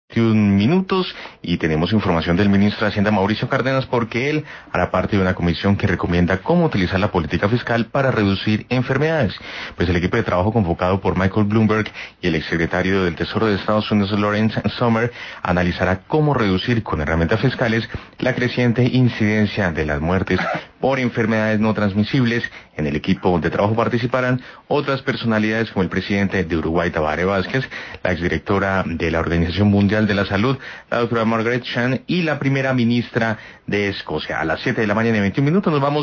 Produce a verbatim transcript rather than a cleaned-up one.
veintiún minutos y tenemos información del ministro de Hacienda Mauricio Cárdenas porque él hará parte de una comisión que recomienda cómo utilizar la política fiscal para reducir enfermedades. Pues el equipo de trabajo convocado por Michael Bloomberg y el exsecretario del Tesoro de Estados Unidos Lawrence Summers analizará cómo reducir con herramientas fiscales la creciente incidencia de las muertes por enfermedades no transmisibles. En el equipo de trabajo participarán otras personalidades como el presidente de Uruguay, Tabaré Vázquez, la exdirectora de la Organización Mundial de la Salud, la doctora Margaret Chan, y la primera ministra de Escocia. A las siete de la mañana y veintiún minutos nos vamos